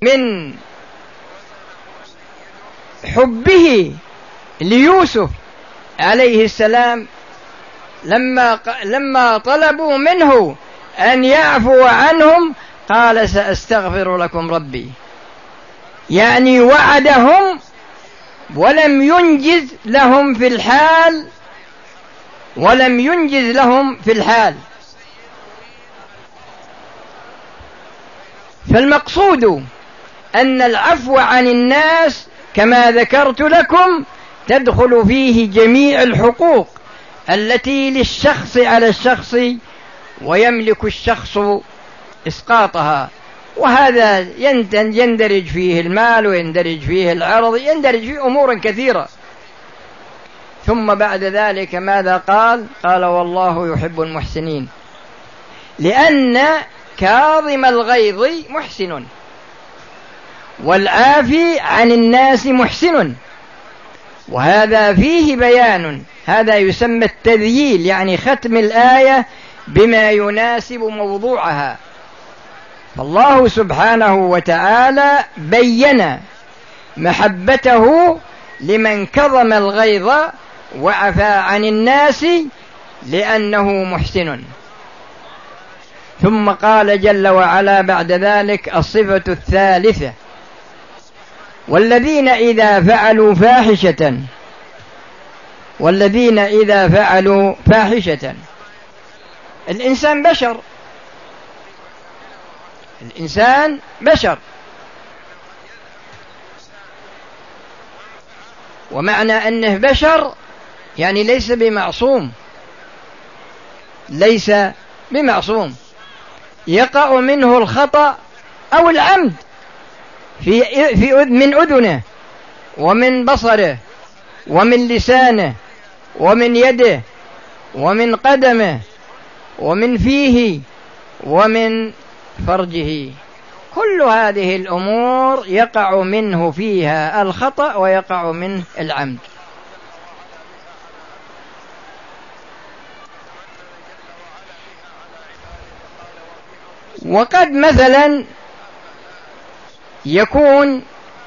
من حبه ليوسف عليه السلام لما طلبوا منه أن يعفو عنهم قال سأستغفر لكم ربي، يعني وعدهم ولم ينجز لهم في الحال. فالمقصود أن العفو عن الناس كما ذكرت لكم تدخل فيه جميع الحقوق التي للشخص على الشخص ويملك الشخص إسقاطها، وهذا يندرج فيه المال ويندرج فيه العرض، يندرج فيه أمور كثيرة. ثم بعد ذلك ماذا قال؟ قال والله يحب المحسنين، لأن كاظم الغيظ محسن والعافي عن الناس محسن، وهذا فيه بيان، هذا يسمى التذييل، يعني ختم الآية بما يناسب موضوعها. فالله سبحانه وتعالى بين محبته لمن كظم الغيظ وعفى عن الناس لأنه محسن. ثم قال جل وعلا بعد ذلك الصفة الثالثة: والذين إذا فعلوا فاحشة. الإنسان بشر، ومعنى أنه بشر يعني ليس بمعصوم، يقع منه الخطأ أو العمد من أذنه ومن بصره ومن لسانه ومن يده ومن قدمه ومن فيه ومن فرجه، كل هذه الأمور يقع منه فيها الخطأ ويقع منه العمد. وقد مثلا يكون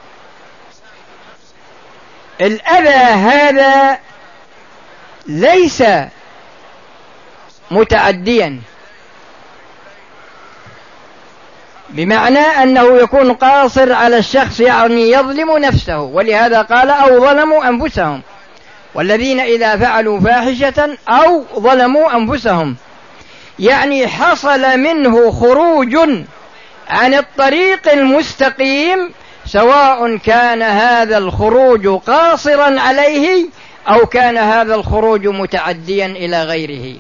الأذى هذا ليس متعديا، بمعنى أنه يكون قاصر على الشخص، يعني يظلم نفسه، ولهذا قال أو ظلموا أنفسهم، والذين إذا فعلوا فاحشة أو ظلموا أنفسهم، يعني حصل منه خروج عن الطريق المستقيم، سواء كان هذا الخروج قاصرا عليه أو كان هذا الخروج متعديا إلى غيره.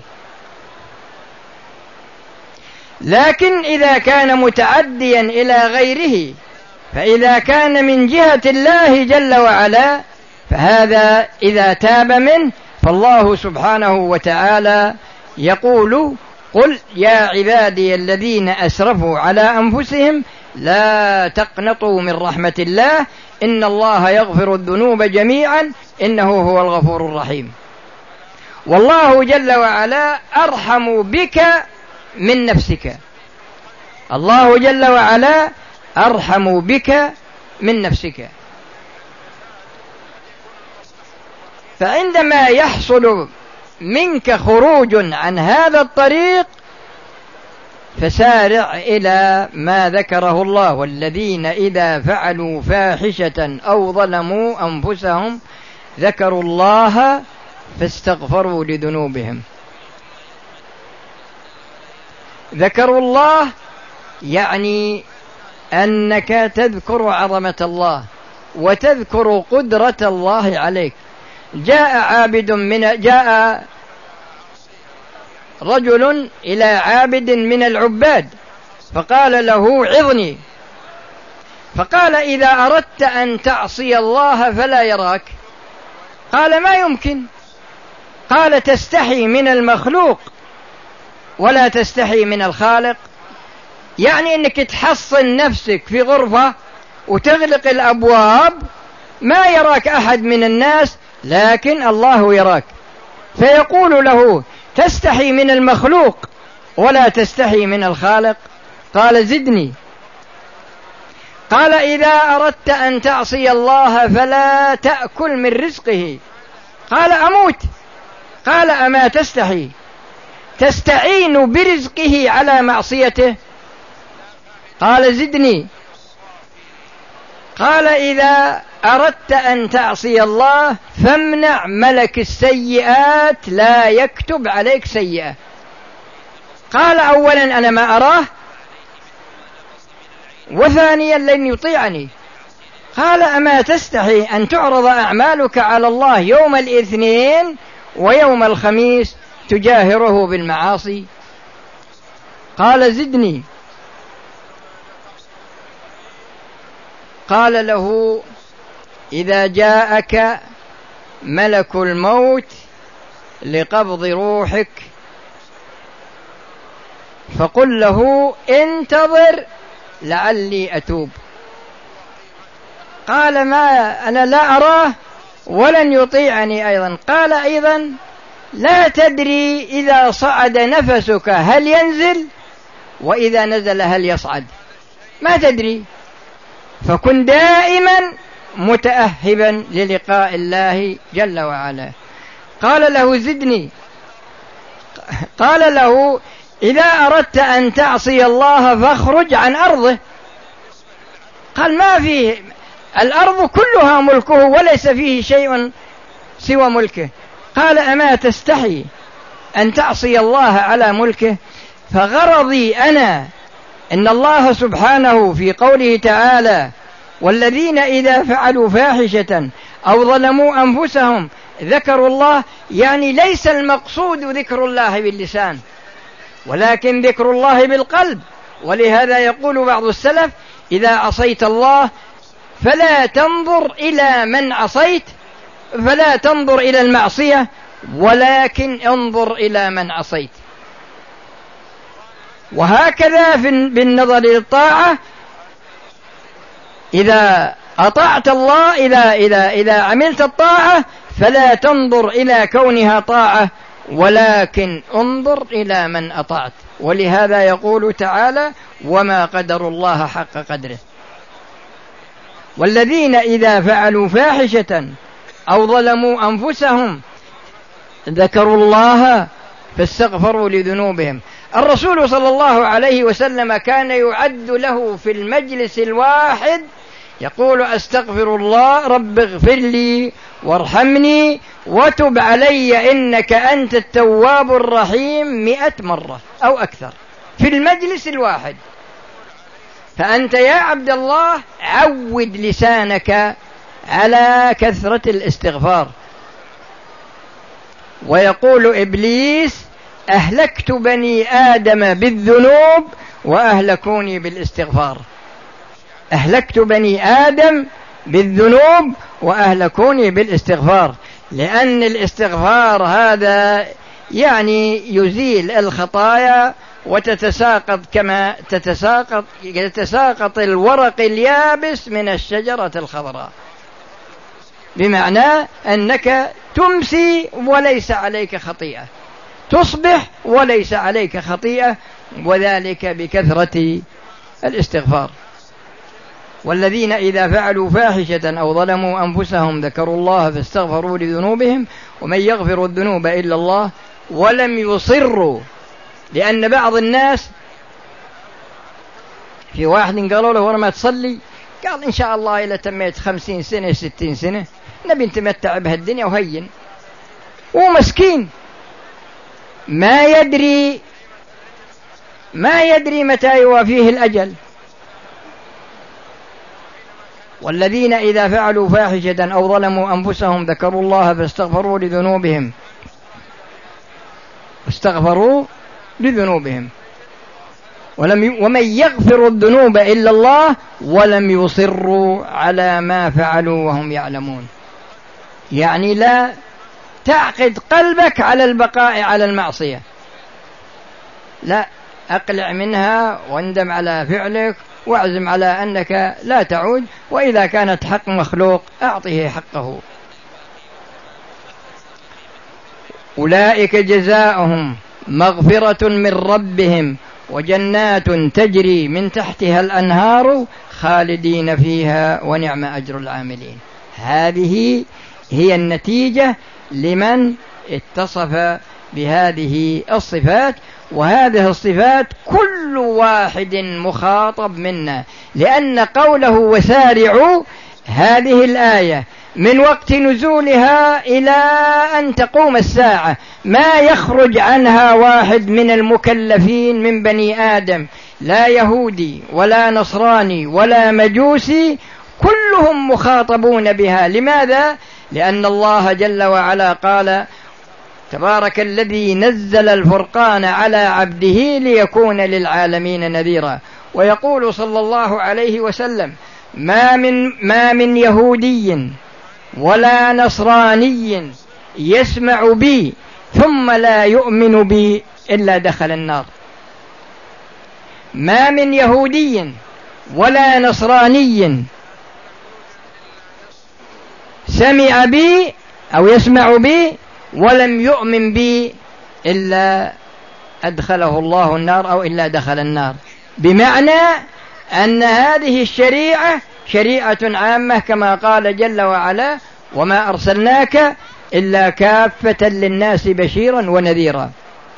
لكن إذا كان متعديا إلى غيره، فإذا كان من جهة الله جل وعلا فهذا إذا تاب منه، فالله سبحانه وتعالى يقول قل يا عبادي الذين أسرفوا على أنفسهم لا تقنطوا من رحمة الله إن الله يغفر الذنوب جميعا إنه هو الغفور الرحيم. والله جل وعلا أرحم بك من نفسك، الله جل وعلا أرحم بك من نفسك. فعندما يحصل منك خروج عن هذا الطريق فسارع إلى ما ذكره الله: والذين إذا فعلوا فاحشة أو ظلموا أنفسهم ذكروا الله فاستغفروا لذنوبهم. ذكروا الله يعني أنك تذكر عظمة الله وتذكر قدرة الله عليك. جاء رجل إلى عابد من العباد فقال له عظني، فقال إذا أردت أن تعصي الله فلا يراك. قال ما يمكن. قال تستحي من المخلوق ولا تستحي من الخالق، يعني أنك تحصن نفسك في غرفة وتغلق الأبواب ما يراك أحد من الناس، لكن الله يراك. فيقول له تستحي من المخلوق ولا تستحي من الخالق؟ قال زدني. قال إذا أردت أن تعصي الله فلا تأكل من رزقه. قال أموت. قال أما تستحي تستعين برزقه على معصيته؟ قال زدني. قال إذا أردت أن تعصي الله فامنع ملك السيئات لا يكتب عليك سيئة. قال أولا أنا ما أراه، وثانيا لن يطيعني. قال أما تستحي أن تعرض أعمالك على الله يوم الاثنين ويوم الخميس تجاهره بالمعاصي؟ قال زدني. قال له إذا جاءك ملك الموت لقبض روحك فقل له انتظر لعلي أتوب. قال ما أنا لا أراه ولن يطيعني أيضا. قال أيضا لا تدري إذا صعد نفسك هل ينزل، وإذا نزل هل يصعد، ما تدري، فكن دائما متأهبا للقاء الله جل وعلا. قال له زدني. قال له إذا أردت أن تعصي الله فاخرج عن أرضه. قال ما فيه، الأرض كلها ملكه وليس فيه شيء سوى ملكه. قال أما تستحي أن تعصي الله على ملكه؟ فغرضي أنا إن الله سبحانه في قوله تعالى والذين إذا فعلوا فاحشة أو ظلموا أنفسهم ذكروا الله، يعني ليس المقصود ذكر الله باللسان ولكن ذكر الله بالقلب. ولهذا يقول بعض السلف إذا عصيت الله فلا تنظر إلى من عصيت، فلا تنظر إلى المعصية ولكن انظر إلى من عصيت. وهكذا بالنظر للطاعة، إذا أطعت الله إذا عملت الطاعة فلا تنظر إلى كونها طاعة ولكن انظر إلى من أطعت. ولهذا يقول تعالى وما قدر الله حق قدره. والذين إذا فعلوا فاحشة أو ظلموا أنفسهم ذكروا الله فاستغفروا لذنوبهم. الرسول صلى الله عليه وسلم كان يعد له في المجلس الواحد يقول أستغفر الله رب اغفر لي وارحمني وتب علي إنك أنت التواب الرحيم 100 مرة أو أكثر في المجلس الواحد. فأنت يا عبد الله عود لسانك على كثرة الاستغفار. ويقول إبليس أهلكت بني آدم بالذنوب وأهلكوني بالاستغفار. أهلكت بني آدم بالذنوب وأهلكوني بالاستغفار، لأن الاستغفار هذا يعني يزيل الخطايا وتتساقط كما يتساقط الورق اليابس من الشجرة الخضراء، بمعنى أنك تمسي وليس عليك خطيئة، تصبح وليس عليك خطيئة، وذلك بكثرة الاستغفار. والذين إذا فعلوا فاحشة أو ظلموا أنفسهم ذكروا الله فاستغفروا لذنوبهم ومن يغفر الذنوب إلا الله ولم يصروا. لأن بعض الناس في واحد قالوا له ورا ما تصلي قال إن شاء الله إذا تميت 50 سنة 60 سنة نبي نتمتع بهالدنيا وهين، ومسكين ما يدري متى يوافيه الأجل. والذين إذا فعلوا فاحشة أو ظلموا أنفسهم ذكروا الله فاستغفروا لذنوبهم ومن يغفر الذنوب إلا الله ولم يصروا على ما فعلوا وهم يعلمون. يعني لا تعقد قلبك على البقاء على المعصية، لا، أقلع منها واندم على فعلك واعزم على أنك لا تعود، وإذا كانت حق مخلوق أعطه حقه. أولئك جزاؤهم مغفرة من ربهم وجنات تجري من تحتها الأنهار خالدين فيها ونعم أجر العاملين. هذه هي النتيجة لمن اتصف بهذه الصفات، وهذه الصفات كل واحد مخاطب منا، لأن قوله وسارعوا هذه الآية من وقت نزولها إلى أن تقوم الساعة ما يخرج عنها واحد من المكلفين من بني آدم، لا يهودي ولا نصراني ولا مجوسي، كلهم مخاطبون بها. لماذا؟ لأن الله جل وعلا قال تبارك الذي نزل الفرقان على عبده ليكون للعالمين نذيرا. ويقول صلى الله عليه وسلم ما من يهودي ولا نصراني يسمع بي ثم لا يؤمن بي إلا دخل النار. ما من يهودي ولا نصراني سمع بي أو يسمع بي ولم يؤمن بي إلا أدخله الله النار أو إلا دخل النار، بمعنى أن هذه الشريعة شريعة عامة كما قال جل وعلا وما أرسلناك إلا كافة للناس بشيرا ونذيرا.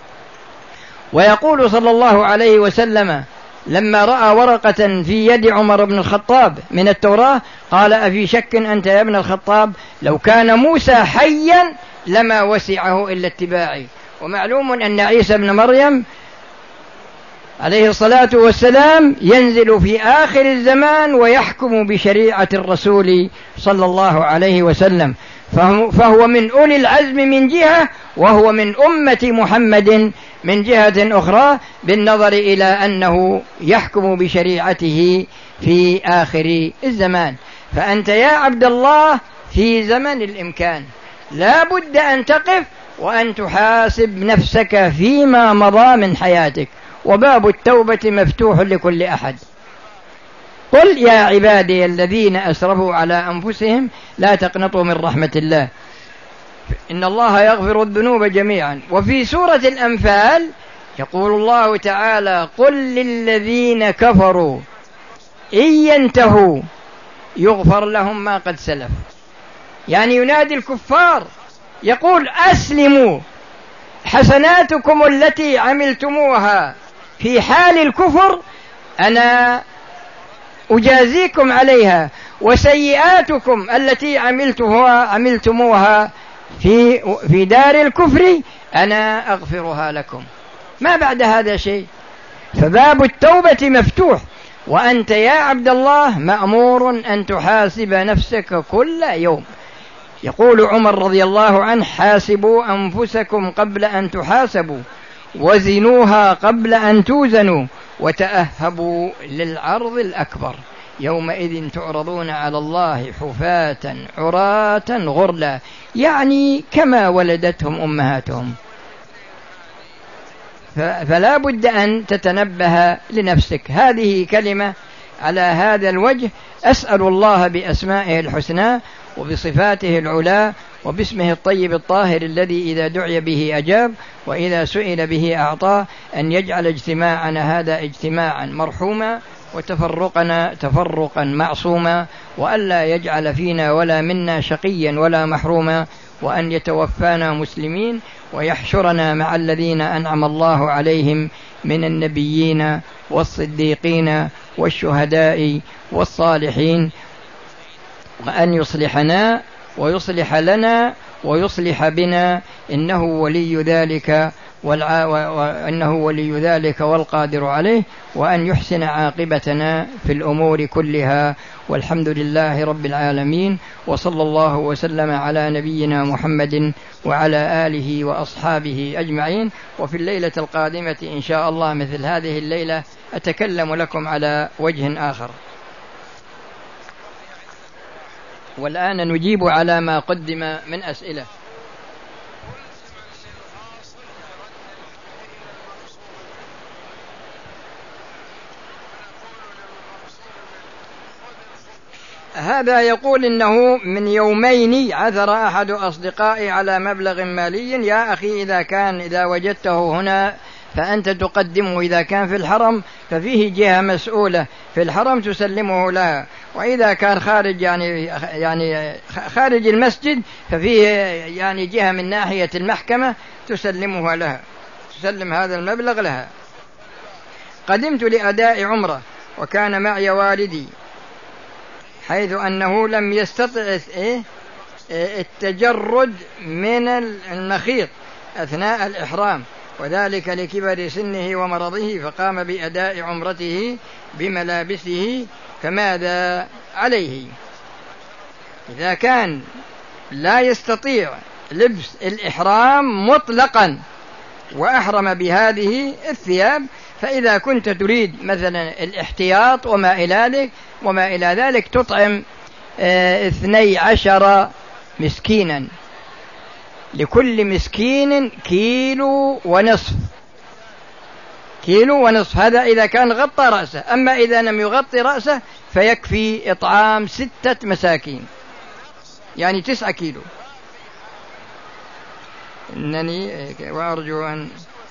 ويقول صلى الله عليه وسلم لما رأى ورقة في يد عمر بن الخطاب من التوراة قال أفي شك أنت يا ابن الخطاب لو كان موسى حيا لما وسعه إلا اتباعي. ومعلوم أن عيسى بن مريم عليه الصلاة والسلام ينزل في آخر الزمان ويحكم بشريعة الرسول صلى الله عليه وسلم، فهو من أولي العزم من جهة، وهو من أمة محمد من جهة أخرى، بالنظر إلى أنه يحكم بشريعته في آخر الزمان. فأنت يا عبد الله في زمن الإمكان لا بد أن تقف وأن تحاسب نفسك فيما مضى من حياتك، وباب التوبة مفتوح لكل أحد. قل يا عبادي الذين أسرفوا على أنفسهم لا تقنطوا من رحمة الله إن الله يغفر الذنوب جميعا. وفي سورة الأنفال يقول الله تعالى قل للذين كفروا إن ينتهوا يغفر لهم ما قد سلف، يعني ينادي الكفار يقول أسلموا، حسناتكم التي عملتموها في حال الكفر أنا أجازيكم عليها، وسيئاتكم التي عملتموها في دار الكفر أنا أغفرها لكم. ما بعد هذا شيء، فباب التوبة مفتوح، وأنت يا عبد الله مأمور أن تحاسب نفسك كل يوم. يقول عمر رضي الله عنه حاسبوا أنفسكم قبل أن تحاسبوا وزنوها قبل أن توزنوا وتأهبوا للعرض الأكبر يومئذ تعرضون على الله حفاة عراة غرلا، يعني كما ولدتهم أمهاتهم. فلا بد أن تتنبه لنفسك. هذه كلمة على هذا الوجه. أسأل الله بأسمائه الحسنى وبصفاته العلا وباسمه الطيب الطاهر الذي إذا دعي به أجاب وإذا سئل به أعطاه أن يجعل اجتماعنا هذا اجتماعا مرحوما وتفرقنا تفرقا معصوما، وألا يجعل فينا ولا منا شقيا ولا محروما، وأن يتوفانا مسلمين ويحشرنا مع الذين أنعم الله عليهم من النبيين والصديقين والشهداء والصالحين، وأن يصلحنا ويصلح لنا ويصلح بنا إنه ولي ذلك وإنه ولي ذلك والقادر عليه، وأن يحسن عاقبتنا في الأمور كلها، والحمد لله رب العالمين، وصلى الله وسلم على نبينا محمد وعلى آله وأصحابه أجمعين. وفي الليلة القادمة إن شاء الله مثل هذه الليلة أتكلم لكم على وجه آخر. والآن نجيب على ما قدم من أسئلة. هذا يقول إنه من يومين عثر أحد أصدقائي على مبلغ مالي، يا أخي إذا وجدته هنا فأنت تقدمه، إذا كان في الحرم ففيه جهة مسؤولة في الحرم تسلمه لها، وإذا كان خارج يعني خارج المسجد ففيه يعني جهة من ناحية المحكمة تسلمها لها، تسلم هذا المبلغ لها. قدمت لأداء عمرة وكان معي والدي، حيث أنه لم يستطع التجرد من المخيط أثناء الإحرام، وذلك لكبر سنه ومرضه، فقام بأداء عمرته بملابسه، فماذا عليه؟ إذا كان لا يستطيع لبس الإحرام مطلقا وأحرم بهذه الثياب، فإذا كنت تريد مثلا الاحتياط وما إلى ذلك تطعم 12 مسكينا، لكل مسكين كيلو ونصف، هذا إذا كان غطى رأسه. أما إذا لم يغطي رأسه فيكفي إطعام 6 مساكين، يعني 9 كيلو. إنني وأرجو أن،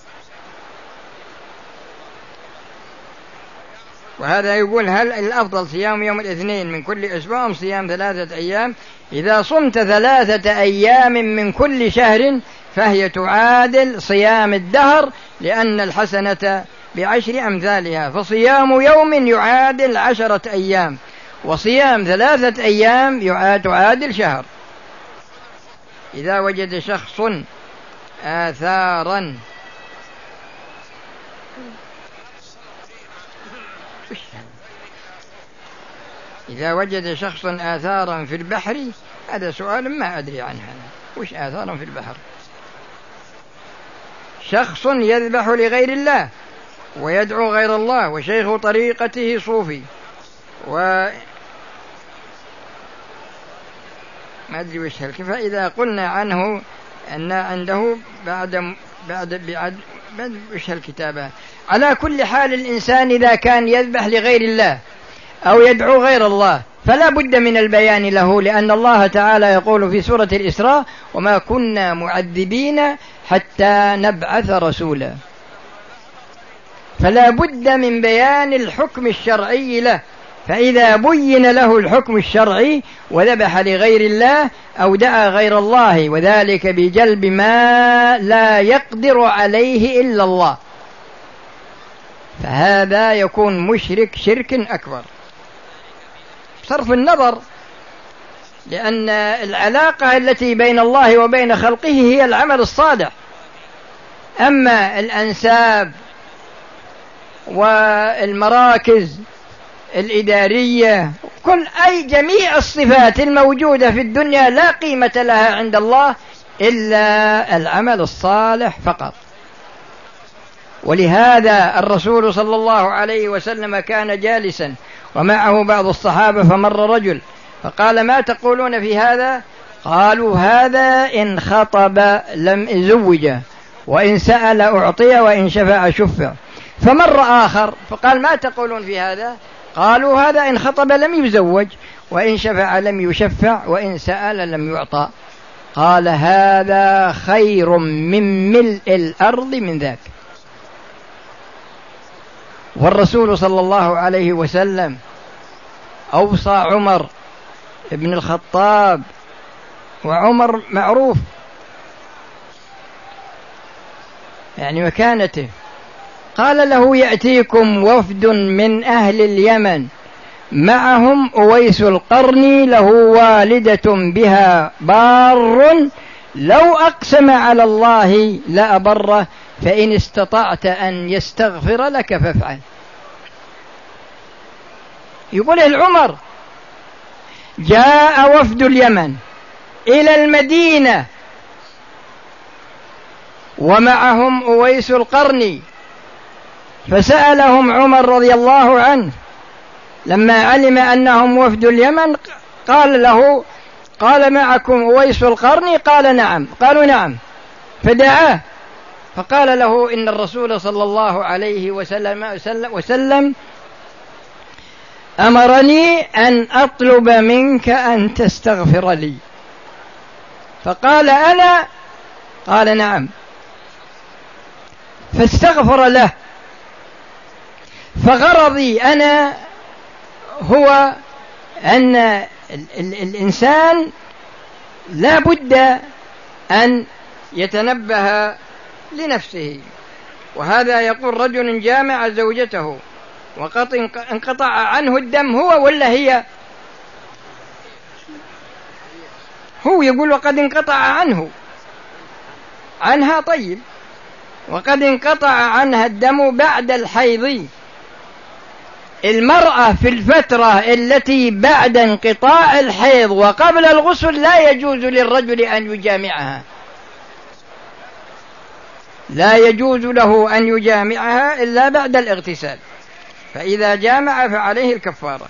وهذا يقول: هل الأفضل صيام يوم الاثنين من كل أسبوع أم صيام 3 أيام؟ إذا صمت 3 أيام من كل شهر فهي تعادل صيام الدهر، لأن الحسنة ب10 أمثالها، فصيام يوم يعادل 10 أيام، وصيام 3 أيام تعادل شهر. إذا وجد شخص آثارا في البحر، هذا سؤال ما أدري عنه. وش آثارا في البحر؟ شخص يذبح لغير الله ويدعو غير الله، وشيخ طريقته صوفي، ما أدري وش فإذا قلنا عنه أن عنده بعد وش الكتابة. على كل حال، الإنسان إذا كان يذبح لغير الله أو يدعو غير الله فلا بد من البيان له، لأن الله تعالى يقول في سورة الإسراء: وما كنا معذبين حتى نبعث رسولا. فلا بد من بيان الحكم الشرعي له، فإذا بين له الحكم الشرعي وذبح لغير الله أو دعا غير الله، وذلك بجلب ما لا يقدر عليه إلا الله، فهذا يكون مشرك شرك أكبر. صرف النظر، لأن العلاقة التي بين الله وبين خلقه هي العمل الصالح. أما الأنساب والمراكز الإدارية جميع الصفات الموجودة في الدنيا لا قيمة لها عند الله إلا العمل الصالح فقط. ولهذا الرسول صلى الله عليه وسلم كان جالسا ومعه بعض الصحابة، فمر رجل فقال: ما تقولون في هذا؟ قالوا: هذا إن خطب لم زوجه، وإن سأل أعطي، وإن شفع شفع. فمر آخر فقال: ما تقولون في هذا؟ قالوا: هذا إن خطب لم يزوج، وإن شفع لم يشفع، وإن سأل لم يعطى. قال: هذا خير من ملء الأرض من ذاك. والرسول صلى الله عليه وسلم أوصى عمر ابن الخطاب، وعمر معروف يعني مكانته، قال له: يأتيكم وفد من أهل اليمن معهم أويس القرني، له والدة بها بار، لو أقسم على الله لأبره، فإن استطعت أن يستغفر لك فافعل. يقول العمر: جاء وفد اليمن إلى المدينة ومعهم أويس القرني، فسألهم عمر رضي الله عنه لما علم أنهم وفد اليمن، قال: معكم أويس القرني؟ قال: نعم. قالوا: نعم. فدعاه فقال له: إن الرسول صلى الله عليه وسلم أمرني أن أطلب منك أن تستغفر لي. فقال: أنا؟ قال: نعم. فاستغفر له. فغرضي أنا هو أن الإنسان لا بد أن يتنبه لنفسه. وهذا يقول رجل جامع زوجته وقد انقطع عنه الدم، هو ولا هي؟ هو يقول وقد انقطع عنها. طيب، وقد انقطع عنها الدم بعد الحيض. المرأة في الفترة التي بعد انقطاع الحيض وقبل الغسل لا يجوز للرجل أن يجامعها، لا يجوز له أن يجامعها إلا بعد الاغتسال، فإذا جامع فعليه الكفارة.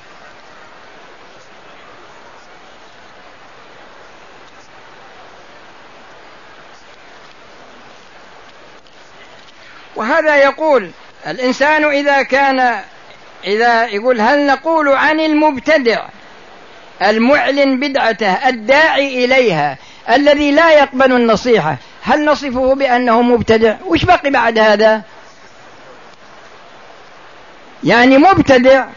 وهذا يقول الإنسان إذا يقول هل نقول عن المبتدع المعلن بدعته الداعي إليها الذي لا يقبل النصيحة، هل نصفه بأنه مبتدع؟ وش بقي بعد هذا؟ يعني مبتدع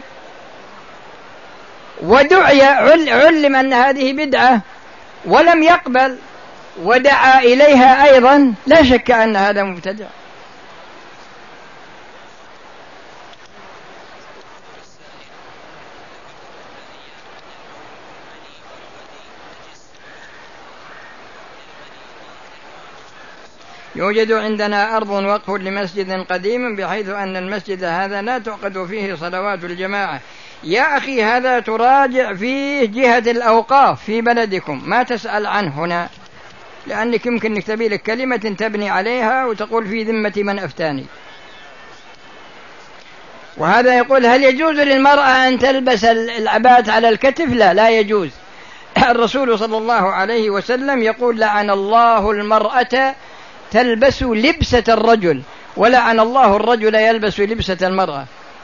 ودعي علم أن هذه بدعة ولم يقبل ودعا إليها أيضا، لا شك أن هذا مبتدع. يوجد عندنا أرض وقف لمسجد قديم بحيث أن المسجد هذا لا تعقد فيه صلوات الجماعة. يا أخي هذا تراجع فيه جهة الأوقاف في بلدكم، ما تسأل عنه هنا، لأنك يمكن أن تبي لك كلمة تبني عليها وتقول في ذمة من أفتاني. وهذا يقول هل يجوز للمرأة أن تلبس العباءة على الكتف؟ لا يجوز. الرسول صلى الله عليه وسلم يقول لعن الله المرأة تلبس لبسة الرجل، ولعن الله الرجل يلبس لبسة المرأة.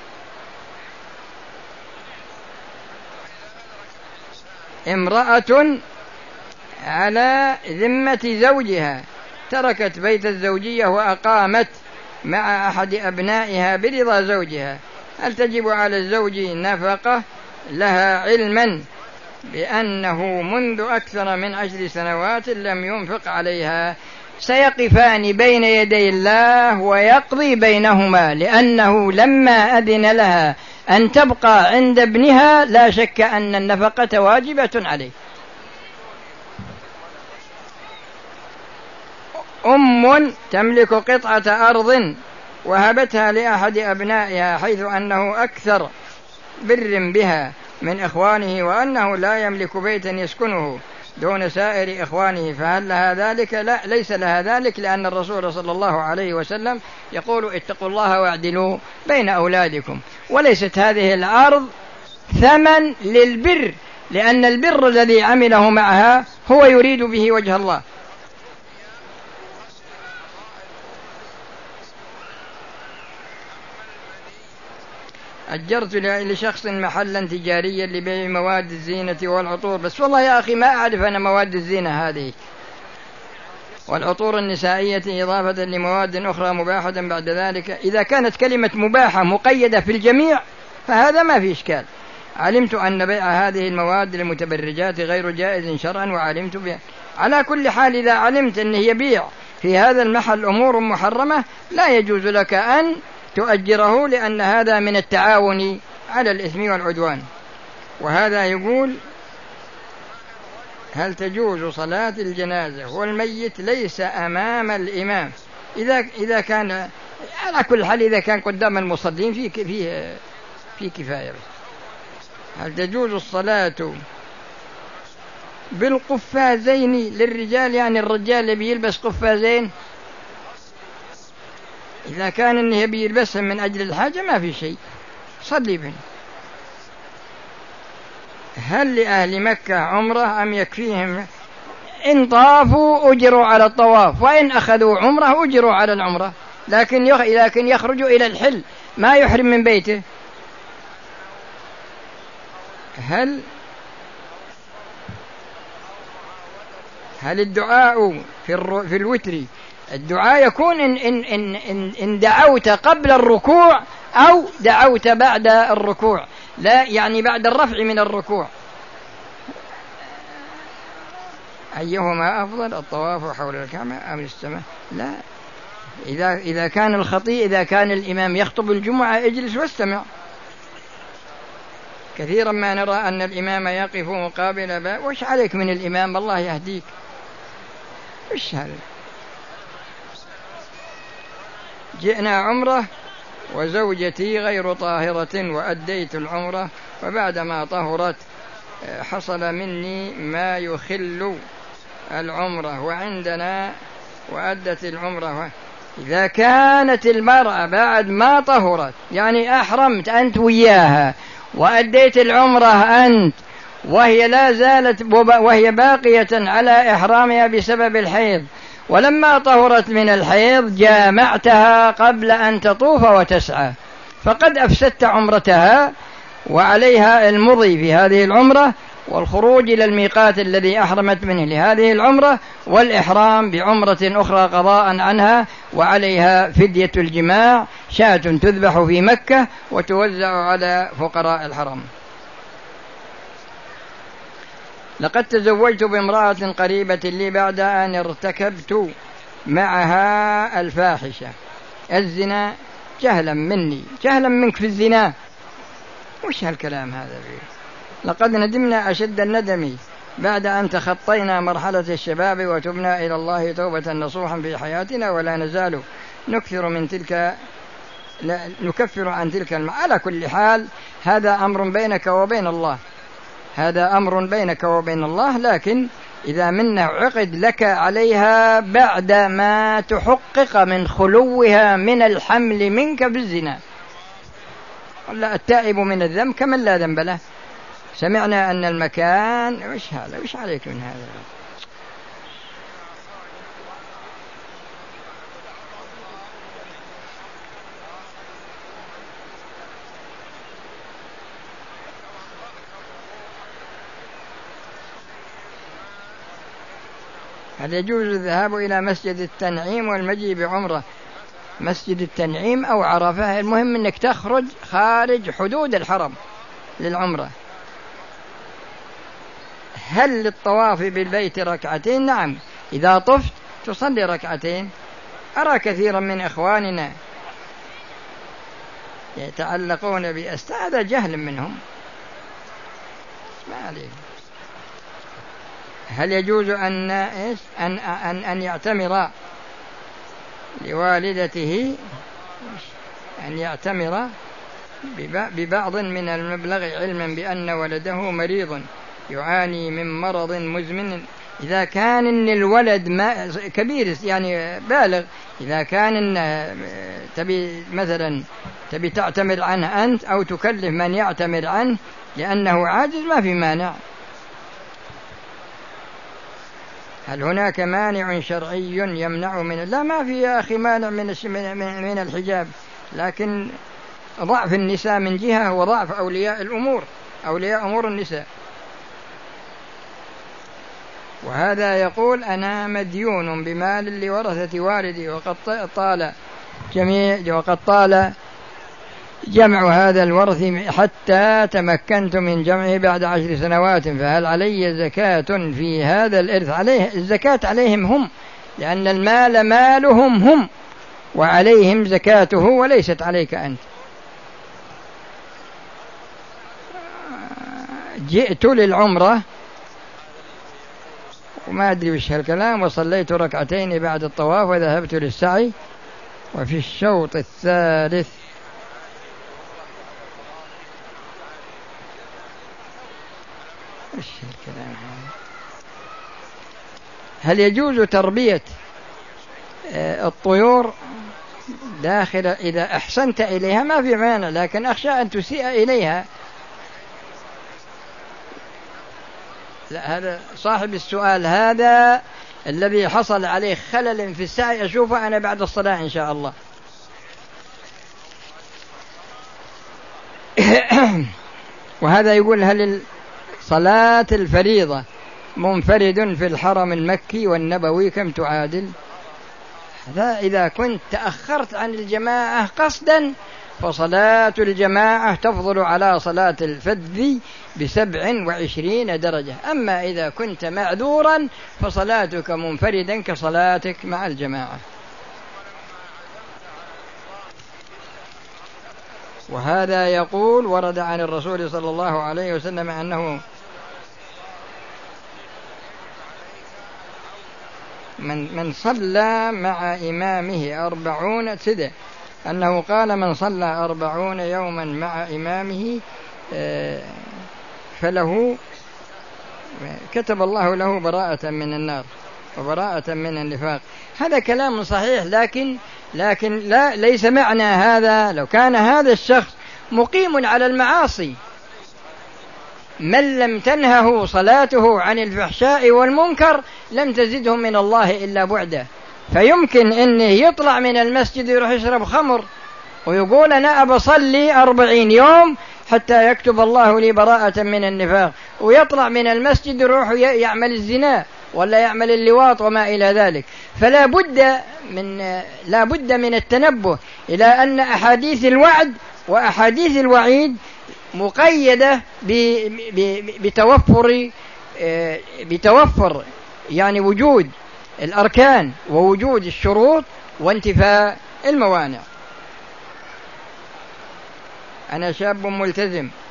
امرأة على ذمة زوجها تركت بيت الزوجية وأقامت مع أحد أبنائها برضا زوجها، هل تجب على الزوج نفقة لها علما بأنه منذ أكثر من 10 سنوات لم ينفق عليها؟ سيقفان بين يدي الله ويقضي بينهما، لأنه لما أذن لها أن تبقى عند ابنها لا شك أن النفقة واجبة عليه. أم تملك قطعة أرض وهبتها لأحد أبنائها حيث أنه أكثر بر بها من إخوانه وأنه لا يملك بيتا يسكنه دون سائر إخوانه، فهل لها ذلك؟ لا، ليس لها ذلك، لأن الرسول صلى الله عليه وسلم يقول اتقوا الله واعدلوا بين أولادكم. وليست هذه الأرض ثمن للبر، لأن البر الذي عمله معها هو يريد به وجه الله. أجرت لشخص محلا تجاريا لبيع مواد الزينة والعطور، بس والله يا أخي ما أعرف أنا مواد الزينة هذه والعطور النسائية إضافة لمواد أخرى مباحة بعد ذلك. إذا كانت كلمة مباحة مقيدة في الجميع فهذا ما في إشكال. علمت أن بيع هذه المواد للمتبرجات غير جائز شرعا وعلمت بها. على كل حال إذا علمت أنه يبيع في هذا المحل أمور محرمة لا يجوز لك أن تؤجره، لأن هذا من التعاون على الإثم والعدوان. وهذا يقول هل تجوز صلاة الجنازة والميت ليس أمام الإمام إذا كان على كل حال إذا كان قدام المصلين في كفاية. هل تجوز الصلاة بالقفازين للرجال؟ يعني الرجال يبي يلبس قفازين، إذا كان إنه يبي يلبسهم من أجل الحاجة ما في شيء، صلي بهم. هل لأهل مكة عمرة أم يكفيهم إن طافوا أجروا على الطواف، وإن أخذوا عمرة أجروا على العمرة، لكن يخرجوا إلى الحل ما يحرم من بيته. هل الدعاء في الوتر الدعاء يكون إن دعوت قبل الركوع أو دعوت بعد الركوع؟ لا يعني بعد الرفع من الركوع. أيهما أفضل، الطواف حول الكعبة أم السماء؟ لا، إذا كان إذا كان الإمام يخطب الجمعة اجلس واستمع. كثيرا ما نرى أن الإمام يقف مقابل باب، وش عليك من الإمام؟ الله يهديك، وش هذا؟ جئنا عمرة وزوجتي غير طاهرة وأديت العمرة، وبعدما طهرت حصل مني ما يخل العمرة وعندنا وأدت العمرة. إذا كانت المرأة بعد ما طهرت، يعني أحرمت أنت وياها وأديت العمرة أنت وهي لا زالت وهي باقية على إحرامها بسبب الحيض، ولما طهرت من الحيض جامعتها قبل أن تطوف وتسعى، فقد أفسدت عمرتها، وعليها المضي في هذه العمرة والخروج إلى الميقات الذي أحرمت منه لهذه العمرة، والإحرام بعمرة أخرى قضاء عنها، وعليها فدية الجماع، شاة تذبح في مكة وتوزع على فقراء الحرم. لقد تزوجت بامرأة قريبة لي بعد أن ارتكبت معها الفاحشة الزنا جهلا مني، جهلا منك في الزنا. وش هالكلام هذا فيه؟ لقد ندمنا أشد الندم بعد أن تخطينا مرحلة الشباب وتبنا إلى الله توبة نصوحا في حياتنا، ولا نزال نكفر عن تلك على كل حال هذا أمر بينك وبين الله، هذا أمر بينك وبين الله، لكن إذا منه عقد لك عليها بعد ما تحقق من خلوها من الحمل منك بالزنا. ولا التائب من الذنب كمن لا ذنب له. سمعنا أن المكان وش هذا، وش عليك من هذا؟ هل يجوز الذهاب إلى مسجد التنعيم والمجيء بعمرة؟ مسجد التنعيم أو عرفة، المهم أنك تخرج خارج حدود الحرم للعمرة. هل للطواف بالبيت ركعتين؟ نعم، إذا طفت تصلي ركعتين. أرى كثيرا من إخواننا يتعلقون هذا جهل منهم، ما عليك. هل يجوز أن يعتمر لوالدته، أن يعتمر ببعض من المبلغ علما بأن ولده مريض يعاني من مرض مزمن؟ إذا كان إن الولد كبير يعني بالغ، إذا كان إن تبي تعتمر عنه أنت أو تكلف من يعتمر عنه لأنه عاجز، ما في مانع. هل هناك مانع شرعي يمنع من؟ لا، ما في يا أخي مانع من الحجاب، لكن ضعف النساء من جهة وضعف أولياء أمور النساء. وهذا يقول أنا مديون بمال لورثة والدي، وقد طال جمع هذا الورث حتى تمكنت من جمعه بعد 10 سنوات، فهل علي زكاة في هذا الإرث؟ عليه الزكاة، عليهم هم، لأن المال مالهم هم وعليهم زكاته وليست عليك أنت. جئت للعمرة وما أدري وش هالكلام، وصليت ركعتين بعد الطواف وذهبت للسعي، وفي الشوط الثالث هل يجوز تربية الطيور داخل؟ إذا أحسنت إليها ما في مانع، لكن أخشى أن تسيء إليها. لا، هذا صاحب السؤال هذا الذي حصل عليه خلل في السعي أشوفه أنا بعد الصلاة إن شاء الله. وهذا يقول هل صلاة الفريضة منفرد في الحرم المكي والنبوي كم تعادل؟ هذا إذا كنت تأخرت عن الجماعة قصدا فصلاة الجماعة تفضل على صلاة الفذ ب27 درجة. أما إذا كنت معذورا فصلاتك منفردا كصلاتك مع الجماعة. وهذا يقول ورد عن الرسول صلى الله عليه وسلم أنه من صلى مع إمامه 40 سدة، أنه قال من صلى 40 يوما مع إمامه فله كتب الله له براءة من النار وبراءة من النفاق. هذا كلام صحيح، لكن ليس معنى هذا لو كان هذا الشخص مقيم على المعاصي من لم تنهه صلاته عن الفحشاء والمنكر لم تزده من الله إلا بعدا. فيمكن أنه يطلع من المسجد يروح يشرب خمر ويقول أنا أبصلي 40 يوم حتى يكتب الله لي براءة من النفاق، ويطلع من المسجد يروح يعمل الزنا ولا يعمل اللواط وما إلى ذلك. فلا بد من التنبه إلى أن أحاديث الوعد وأحاديث الوعيد مقيدة بتوفر يعني وجود الأركان ووجود الشروط وانتفاء الموانع. أنا شاب ملتزم